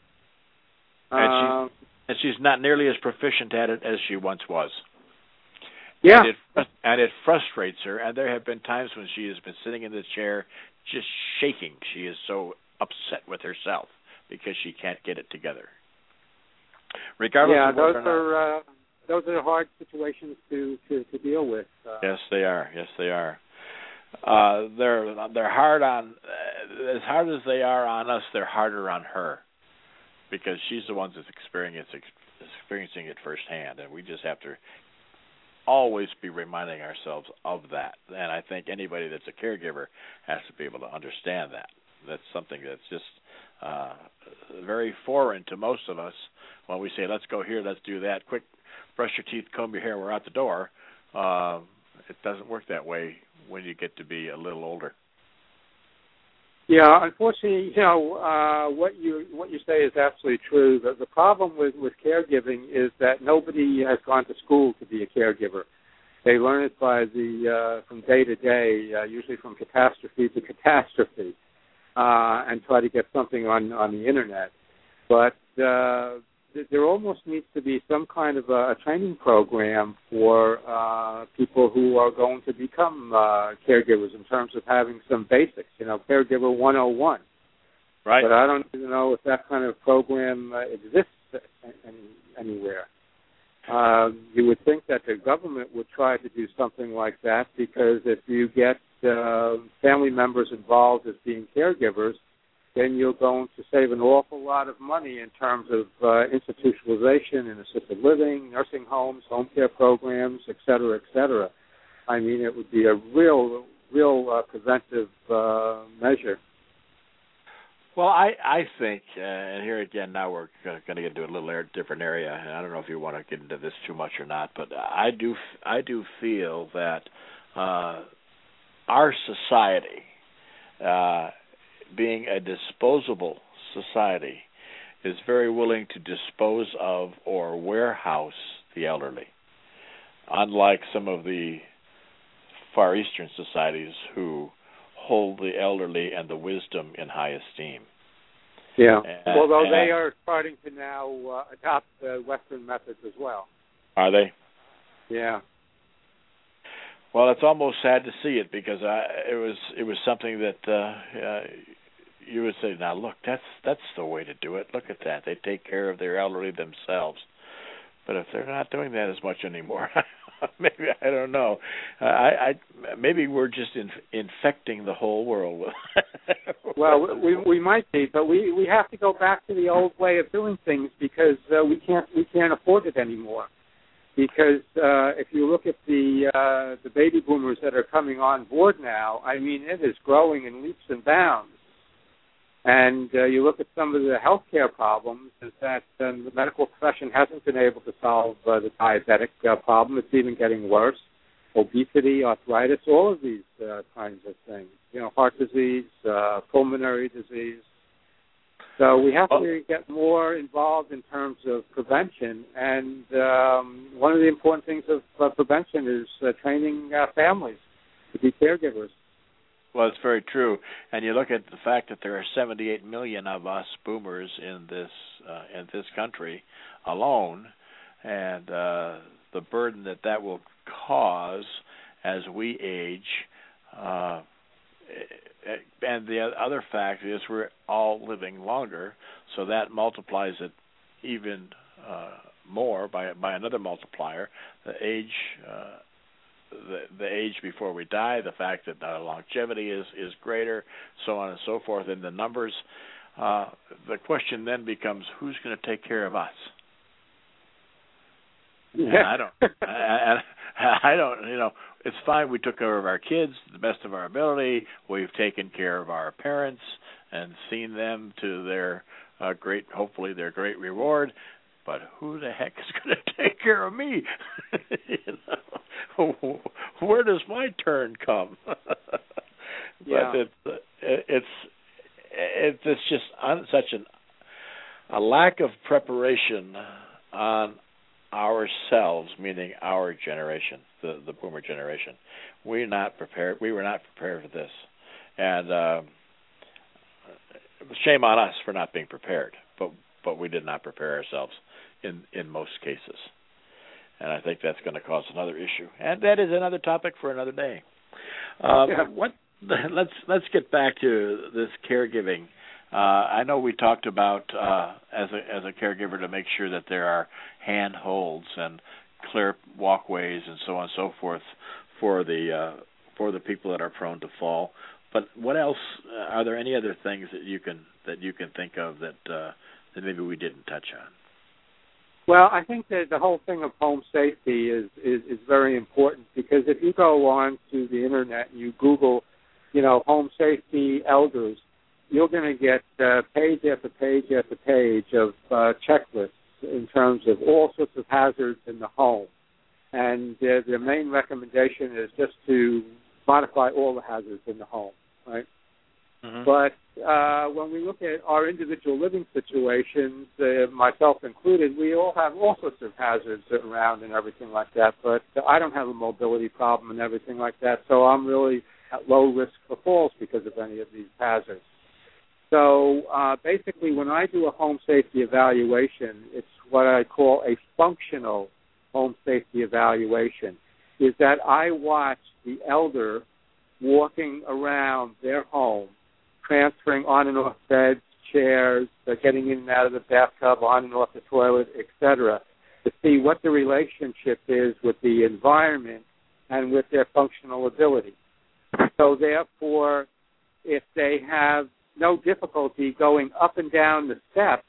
And she's not nearly as proficient at it as she once was. Yeah. And it frustrates her. And there have been times when she has been sitting in the chair just shaking. She is so upset with herself because she can't get it together. Regardless of whether those are hard situations to deal with. Yes, they are. Yes, they are. They're hard on, as hard as they are on us, they're harder on her because she's the one that's experiencing it firsthand, and we just have to always be reminding ourselves of that. And I think anybody that's a caregiver has to be able to understand that. That's something that's just very foreign to most of us when we say, let's go here, let's do that, quick, brush your teeth, comb your hair, we're out the door. It doesn't work that way when you get to be a little older. Yeah, unfortunately, you know, what you say is absolutely true. The problem with caregiving is that nobody has gone to school to be a caregiver. They learn it from day to day, usually from catastrophe to catastrophe, and try to get something on the internet. But there almost needs to be some kind of a training program for people who are going to become caregivers in terms of having some basics, you know, Caregiver 101. Right. But I don't even know if that kind of program exists anywhere. You would think that the government would try to do something like that because if you get family members involved as being caregivers, then you're going to save an awful lot of money in terms of institutionalization in assisted living, nursing homes, home care programs, et cetera, et cetera. I mean, it would be a real preventive measure. Well, I think, and here again, now we're going to get into a little different area, and I don't know if you want to get into this too much or not, but I do feel that our society, being a disposable society, is very willing to dispose of or warehouse the elderly, unlike some of the Far Eastern societies who hold the elderly and the wisdom in high esteem. Yeah, although they are starting to now adopt Western methods as well. Are they? Yeah. Well, it's almost sad to see it because it was something that you would say, now look, that's the way to do it. Look at that. They take care of their elderly themselves. But if they're not doing that as much anymore, maybe, I don't know. Maybe we're just infecting the whole world with. Well, we might be, but we have to go back to the old way of doing things because we can't afford it anymore. Because if you look at the baby boomers that are coming on board now, I mean, it is growing in leaps and bounds. And you look at some of the healthcare problems, is that the medical profession hasn't been able to solve the diabetic problem. It's even getting worse. Obesity, arthritis, all of these kinds of things. You know, heart disease, pulmonary disease. So we have to get more involved in terms of prevention. And one of the important things of prevention is training families to be caregivers. Well, it's very true, and you look at the fact that there are 78 million of us boomers in this country alone, and the burden that will cause as we age. And the other fact is we're all living longer, so that multiplies it even more by another multiplier. The age. The age before we die, the fact that the longevity is greater, so on and so forth, and the numbers. The question then becomes, who's going to take care of us? Yeah. And I don't. You know, it's fine. We took care of our kids to the best of our ability. We've taken care of our parents and seen them to their hopefully their great reward. But who the heck is going to take care of me? Where does my turn come? Yeah. But it's just such a lack of preparation on ourselves, meaning our generation, the boomer generation. We're not prepared. We were not prepared for this, and shame on us for not being prepared. But we did not prepare ourselves in most cases, and I think that's going to cause another issue. And that is another topic for another day. Let's get back to this caregiving. I know we talked about as a caregiver to make sure that there are handholds and clear walkways and so on and so forth for the people that are prone to fall. But what else? Are there any other things that you can think of that maybe we didn't touch on? Well, I think that the whole thing of home safety is very important, because if you go on to the internet and you Google, home safety elders, you're going to get page after page after page of checklists in terms of all sorts of hazards in the home. And their main recommendation is just to modify all the hazards in the home, right? Mm-hmm. But when we look at our individual living situations, myself included, we all have all sorts of hazards around and everything like that. But I don't have a mobility problem and everything like that, so I'm really at low risk for falls because of any of these hazards. So basically, when I do a home safety evaluation, it's what I call a functional home safety evaluation, is that I watch the elder walking around their home, transferring on and off beds, chairs, getting in and out of the bathtub, on and off the toilet, etc., to see what the relationship is with the environment and with their functional ability. So therefore, if they have no difficulty going up and down the steps,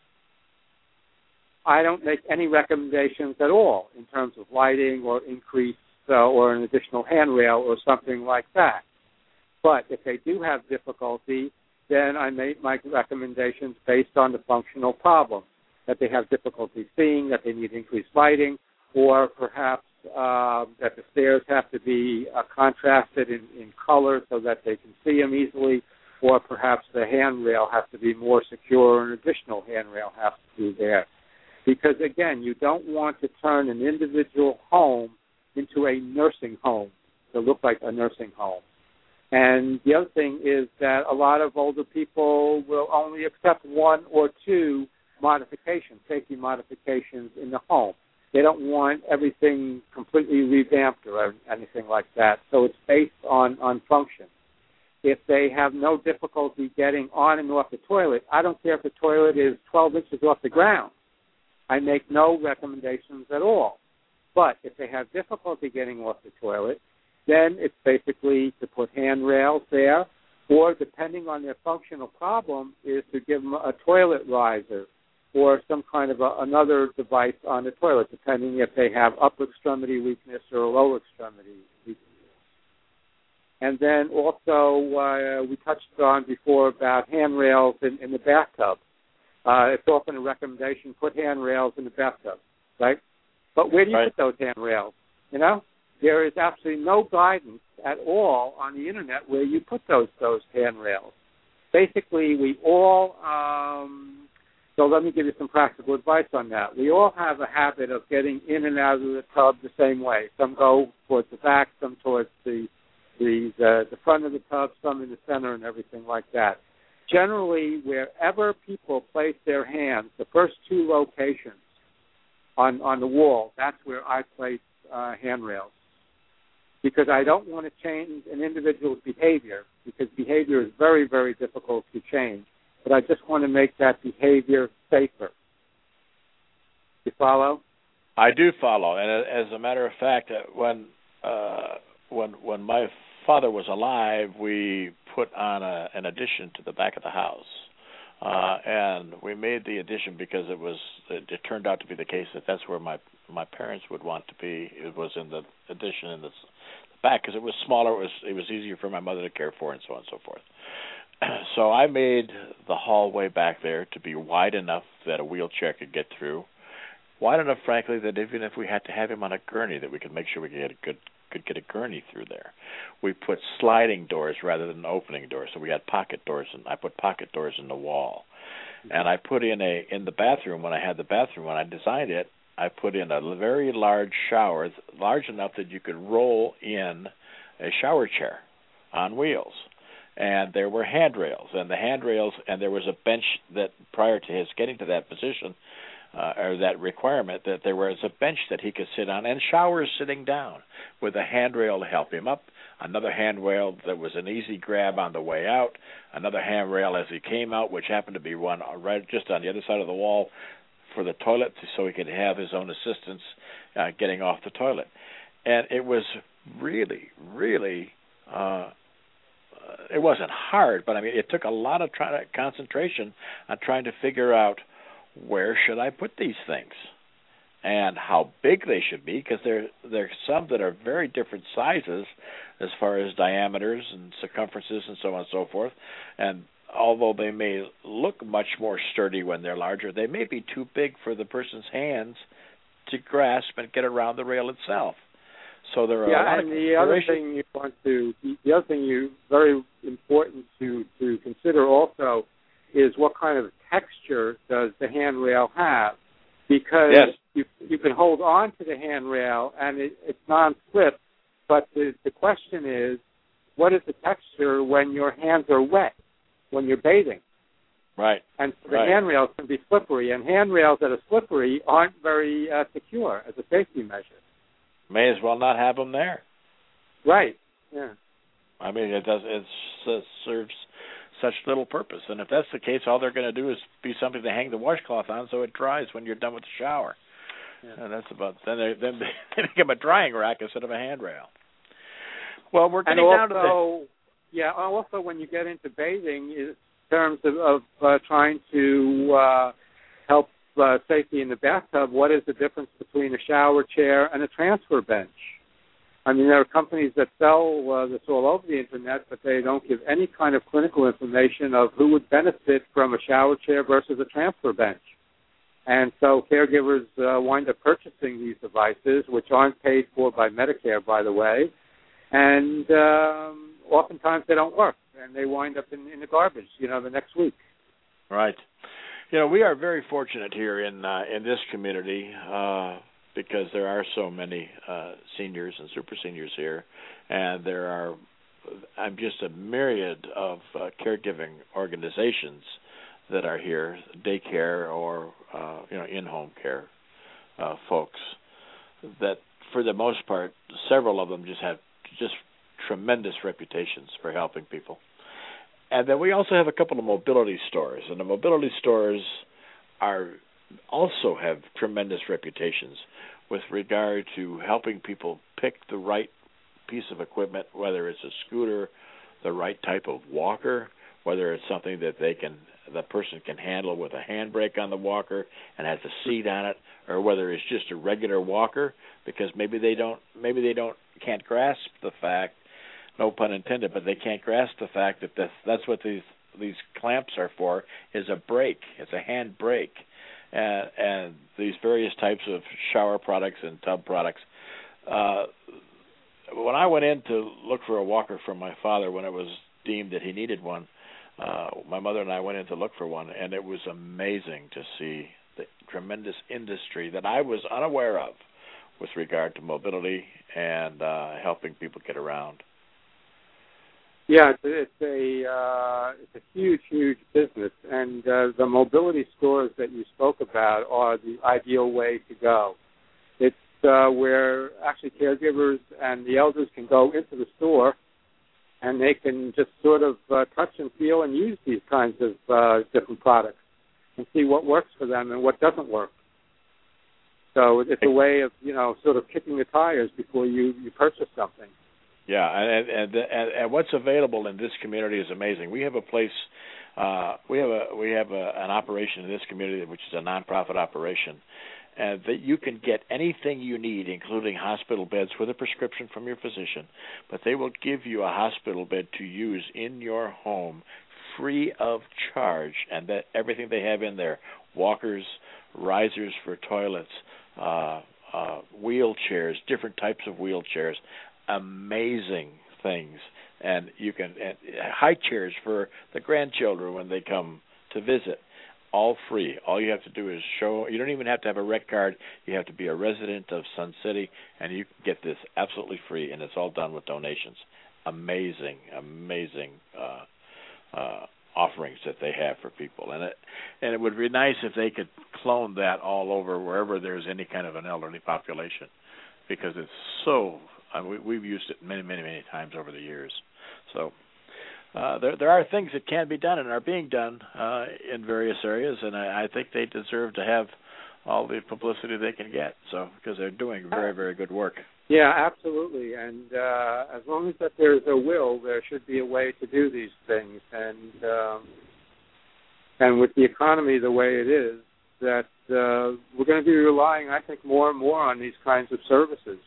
I don't make any recommendations at all in terms of lighting or increase or an additional handrail or something like that. But if they do have difficulty, then I make my recommendations based on the functional problem, that they have difficulty seeing, that they need increased lighting, or perhaps that the stairs have to be contrasted in color so that they can see them easily, or perhaps the handrail has to be more secure, or an additional handrail has to be there. Because, again, you don't want to turn an individual home into a nursing home to look like a nursing home. And the other thing is that a lot of older people will only accept one or two modifications, safety modifications in the home. They don't want everything completely revamped or anything like that. So it's based on function. If they have no difficulty getting on and off the toilet, I don't care if the toilet is 12 inches off the ground. I make no recommendations at all. But if they have difficulty getting off the toilet, then it's basically to put handrails there, or depending on their functional problem, is to give them a toilet riser or some kind of another device on the toilet, depending if they have upper extremity weakness or lower extremity weakness. And then also we touched on before about handrails in the bathtub. It's often a recommendation, put handrails in the bathtub, right? But where do you put those handrails? There is absolutely no guidance at all on the internet where you put those handrails. Basically, we all, so let me give you some practical advice on that. We all have a habit of getting in and out of the tub the same way. Some go towards the back, some towards the front of the tub, some in the center, and everything like that. Generally, wherever people place their hands, the first two locations on the wall, that's where I place handrails. Because I don't want to change an individual's behavior, because behavior is very, very difficult to change. But I just want to make that behavior safer. You follow? I do follow. And as a matter of fact, when my father was alive, we put on an addition to the back of the house. And we made the addition because it turned out to be the case that that's where my parents would want to be. It was in the addition in the back because it was smaller. It was easier for my mother to care for, and so on and so forth. So I made the hallway back there to be wide enough that a wheelchair could get through. Wide enough, frankly, that even if we had to have him on a gurney, that we could make sure we could get a gurney through there. We put sliding doors rather than opening doors, so we had pocket doors, and I put pocket doors in the wall. And I put in the bathroom, when I designed it, I put in a very large shower, large enough that you could roll in a shower chair on wheels. And there were handrails, and there was a bench that prior to his getting to that position, or that requirement, that there was a bench that he could sit on and showers sitting down with a handrail to help him up, another handrail that was an easy grab on the way out, another handrail as he came out, which happened to be one right just on the other side of the wall for the toilet so he could have his own assistance getting off the toilet. And it was really, really, it wasn't hard, but I mean, it took a lot of concentration on trying to figure out where should I put these things and how big they should be, because there's some that are very different sizes as far as diameters and circumferences and so on and so forth. And although they may look much more sturdy when they're larger, they may be too big for the person's hands to grasp and get around the rail itself. So there are a lot of considerations. The other thing very important to consider also is what kind of texture does the handrail have, because you can hold on to the handrail and it's non-slip, but the question is, what is the texture when your hands are wet, when you're bathing? Right. And so the handrails can be slippery, and handrails that are slippery aren't very secure as a safety measure. May as well not have them there. Right. Yeah. I mean, it serves such little purpose. And if that's the case, all they're going to do is be something to hang the washcloth on so it dries when you're done with the shower. Yeah. And that's about then they become a drying rack instead of a handrail. Well, we're getting down to the... Yeah, also when you get into bathing, in terms of trying to help safety in the bathtub, what is the difference between a shower chair and a transfer bench? I mean, there are companies that sell this all over the Internet, but they don't give any kind of clinical information of who would benefit from a shower chair versus a transfer bench. And so caregivers wind up purchasing these devices, which aren't paid for by Medicare, by the way, and oftentimes they don't work, and they wind up in the garbage, the next week. Right. We are very fortunate here in this community because there are so many seniors and super seniors here, and there are just a myriad of caregiving organizations that are here, daycare or in-home care folks, that for the most part, several of them just have tremendous reputations for helping people. And then we also have a couple of mobility stores, and the mobility stores also have tremendous reputations with regard to helping people pick the right piece of equipment, whether it's a scooter, the right type of walker, whether it's something that the person can handle with a handbrake on the walker and has a seat on it, or whether it's just a regular walker, because maybe they can't grasp the fact, no pun intended, but they can't grasp the fact that that's what these clamps are for, is a brake. It's a hand brake. And these various types of shower products and tub products. When I went in to look for a walker for my father when it was deemed that he needed one, my mother and I went in to look for one, and it was amazing to see the tremendous industry that I was unaware of with regard to mobility and helping people get around. Yeah, it's a huge, huge business, and the mobility stores that you spoke about are the ideal way to go. It's where actually caregivers and the elders can go into the store, and they can just sort of touch and feel and use these kinds of different products and see what works for them and what doesn't work. So it's a way of, sort of kicking the tires before you purchase something. Yeah, and what's available in this community is amazing. We have a place, we have an operation in this community which is a nonprofit operation, and that you can get anything you need, including hospital beds with a prescription from your physician, but they will give you a hospital bed to use in your home free of charge, and that everything they have in there, walkers, risers for toilets, wheelchairs, different types of wheelchairs, amazing things. And you can high chairs for the grandchildren when they come to visit, all free. All you have to do is show. You don't even have to have a rec card. You have to be a resident of Sun City, and you can get this absolutely free, and it's all done with donations. Amazing offerings that they have for people, and it would be nice if they could clone that all over wherever there's any kind of an elderly population, because it's so. We've used it many times over the years. So there are things that can be done and are being done in various areas, and I think they deserve to have all the publicity they can get. So because they're doing very good work. Yeah, absolutely. And as long as that there's a will, there should be a way to do these things. And with the economy the way it is, that we're going to be relying, I think, more and more on these kinds of services.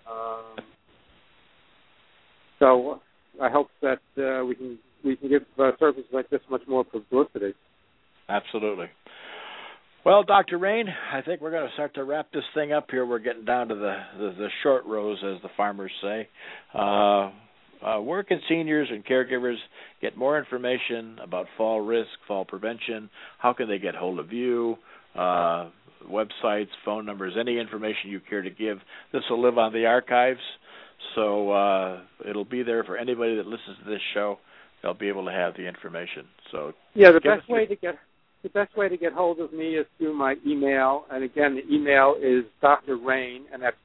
So I hope that we can give services like this much more publicity. Absolutely. Well, Dr. Rain, I think we're going to start to wrap this thing up here. We're getting down to the short rows, as the farmers say. Where can seniors and caregivers get more information about fall risk, fall prevention? How can they get hold of you? Websites, phone numbers, any information you care to give. This will live on the archives, so it'll be there for anybody that listens to this show. They'll be able to have the information. So yeah, the best way to get hold of me is through my email, and again, the email is Dr. Rain, and that's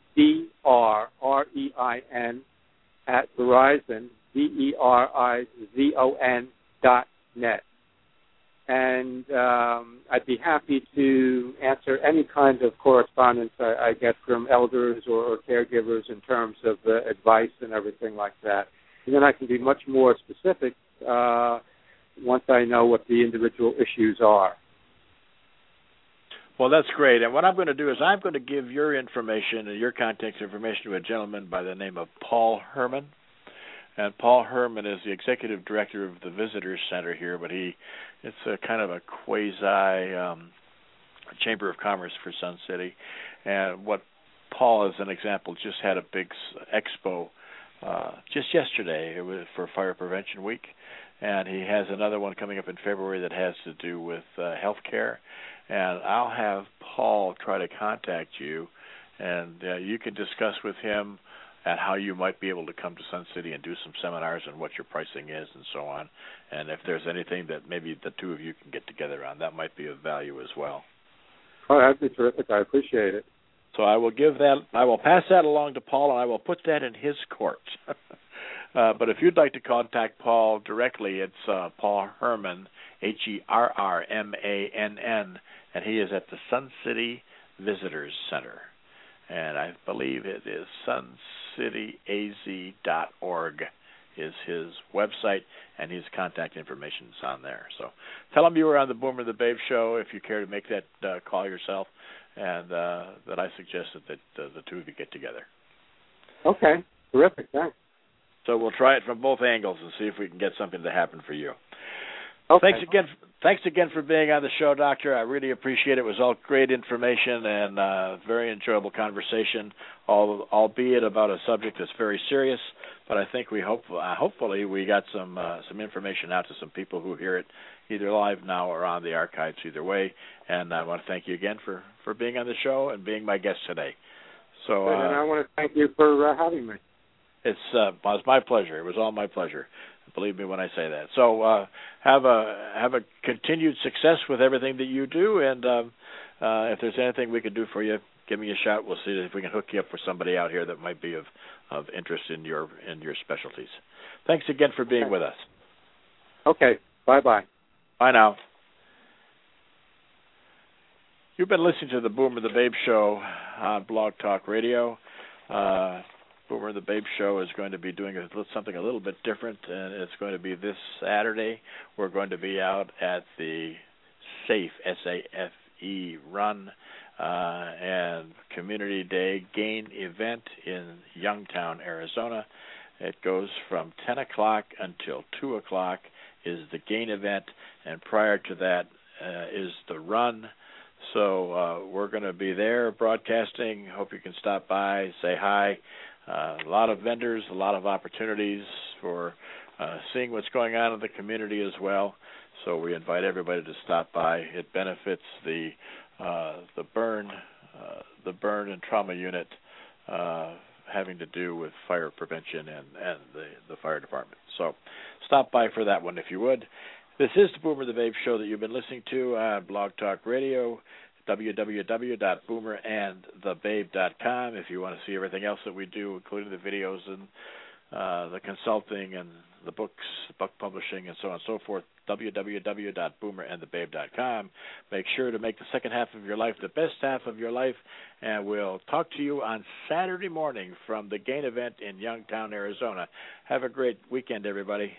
DRREIN at Verizon, DERIZON.net. And I'd be happy to answer any kind of correspondence I get from elders or caregivers in terms of advice and everything like that. And then I can be much more specific once I know what the individual issues are. Well, that's great. And what I'm going to do is I'm going to give your information and your contact information to a gentleman by the name of Paul Herman. And Paul Herman is the executive director of the Visitors Center here, but it's a kind of a quasi Chamber of Commerce for Sun City. And what Paul, as an example, just had a big expo just yesterday. It was for Fire Prevention Week. And he has another one coming up in February that has to do with health care. And I'll have Paul try to contact you, and you can discuss with him and how you might be able to come to Sun City and do some seminars on what your pricing is and so on. And if there's anything that maybe the two of you can get together on, that might be of value as well. Oh, that'd be terrific. I appreciate it. So I will pass that along to Paul, and I will put that in his court. But if you'd like to contact Paul directly, it's Paul Herman, HERRMANN, and he is at the Sun City Visitors Center. And I believe it is suncityaz.org is his website, and his contact information is on there. So tell him you were on the Boomer the Babe show if you care to make that call yourself, and that I suggested that the two of you get together. Okay, terrific, thanks. So we'll try it from both angles and see if we can get something to happen for you. Okay. Thanks again for being on the show, Doctor. I really appreciate it. It was all great information and very enjoyable conversation, albeit about a subject that's very serious. But I think hopefully we got some information out to some people who hear it either live now or on the archives, either way. And I want to thank you again for being on the show and being my guest today. So and I want to thank you for having me. It was my pleasure. It was all my pleasure. Believe me when I say that. So have a continued success with everything that you do, and if there's anything we can do for you, give me a shout. We'll see if we can hook you up with somebody out here that might be of interest in your specialties. Thanks again for being with us. Okay. Bye-bye. Bye now. You've been listening to the Boomer the Babe Show on Blog Talk Radio. Boomer the Babe Show is going to be doing something a little bit different, and it's going to be this Saturday. We're going to be out at the SAFE, S-A-F-E, run and Community Day GAIN event in Youngtown, Arizona. It goes from 10 o'clock until 2 o'clock is the GAIN event, and prior to that is the run. So we're going to be there broadcasting. Hope you can stop by, say hi. A lot of vendors, a lot of opportunities for seeing what's going on in the community as well. So we invite everybody to stop by. It benefits the burn and trauma unit having to do with fire prevention and the fire department. So stop by for that one if you would. This is the Boomer the Babe show that you've been listening to on Blog Talk Radio, www.boomerandthebabe.com. If you want to see everything else that we do, including the videos and the consulting and the books, book publishing, and so on and so forth, www.boomerandthebabe.com. Make sure to make the second half of your life the best half of your life, and we'll talk to you on Saturday morning from the GAIN event in Youngtown, Arizona. Have a great weekend, everybody.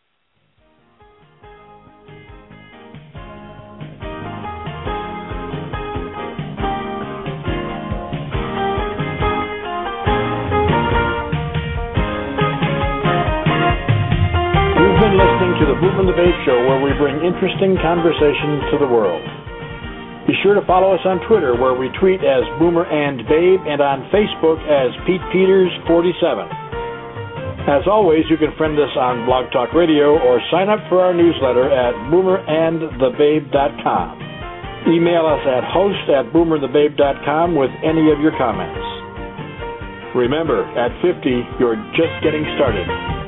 Listening to the Boomer and the Babe Show, where we bring interesting conversations to the world. Be sure to follow us on Twitter, where we tweet as Boomer and Babe, and on Facebook as Pete Peters 47. As always, you can friend us on Blog Talk Radio or sign up for our newsletter at boomerandthebabe.com. Email us at host@boomerandthebabe.com with any of your comments. Remember, at 50, you're just getting started.